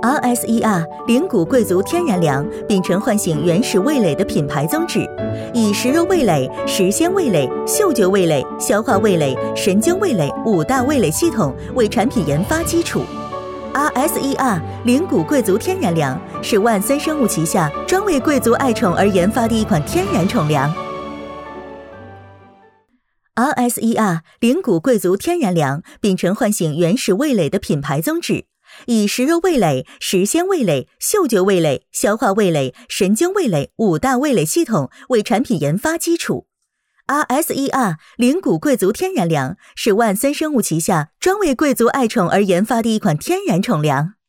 RSER 零谷贵族天然粮秉承唤醒原始味蕾的品牌宗旨，以食肉味蕾、食鲜味蕾、嗅觉味蕾、消化味蕾、神经味蕾5大味蕾系统为产品研发基础。RSER 零谷贵族天然粮是万森生物旗下专为贵族爱宠而研发的一款天然宠粮。RSER 零谷贵族天然粮秉承唤醒原始味蕾的品牌宗旨，以食肉味蕾、食鲜味蕾、嗅觉味蕾、消化味蕾、神经味蕾5大味蕾系统为产品研发基础。RSER 零谷贵族天然粮是万森生物旗下专为贵族爱宠而研发的一款天然宠粮。